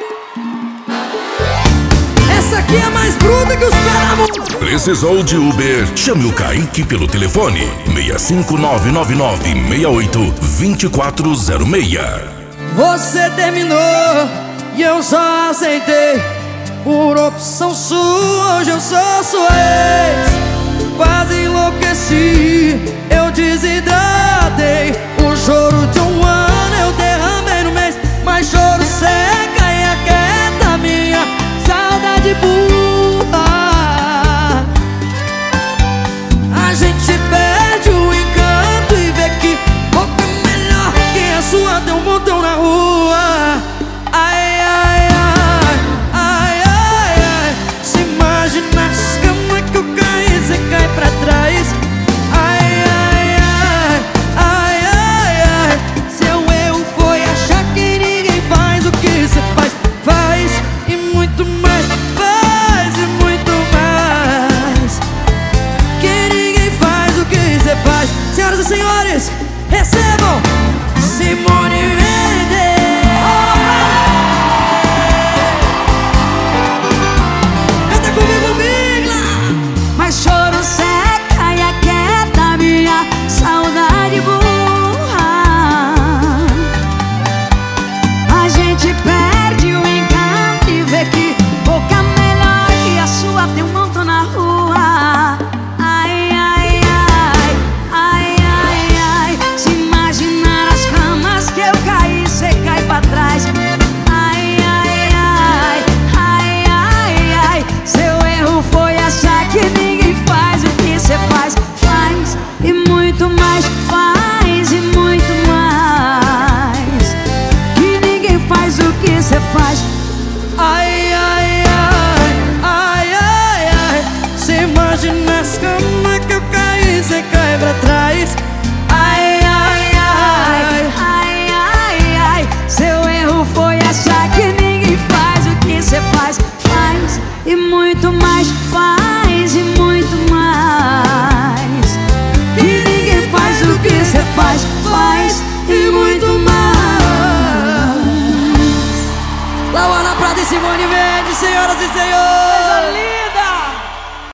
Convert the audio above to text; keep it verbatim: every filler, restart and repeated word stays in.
Essa aqui é mais bruta que os pés. Precisou de Uber? Chame o Kaique pelo telefone seis cinco nove nove nove seis oito dois quatro zero seis. Você terminou e eu só aceitei. Por opção sua, hoje eu sou sua ex. Quase enlouqueci, eu desidratei. O choro de um ano eu derramei no mês. Mas choro seca e aquieta minha saudade burra. A gente perde o encanto e vê que boca melhor que a sua tem um montão na rua. Ai, ai, ai, ai, ai, ai. Se imagina as camas que eu caí, você cai pra trás. Ai, ai, ai, ai, ai, ai. Seu erro foi achar que ninguém faz o que você faz. Faz e muito mais, faz e muito mais. Que ninguém faz o que você faz. Senhoras e senhores, recebam Simone Mendes. Canta comigo, Bigla. Mas choro seca e aquieta minha saudade burra. A gente perde o encanto e vê que boca melhor que a sua tem um montão na rua. Ai, ai, ai, ai, ai, ai. Se imaginar as camas que eu caí, cê cai pra trás. Ai, ai, ai, ai, ai, ai. Seu erro foi achar que ninguém faz o que cê faz. Faz e muito mais, faz e muito mais. Que ninguém faz o que cê faz. Ai, ai, ai, ai, ai, ai. Se imagina as camas que eu caí, cê cai pra trás. Ai, ai, ai, Ai, ai, ai. Seu erro foi achar que ninguém faz o que cê faz. Faz e muito mais, faz e muito mais. Que ninguém faz o que cê faz. Faz e muito mais. Lauana Prata e Simone Mendes, senhoras e senhores.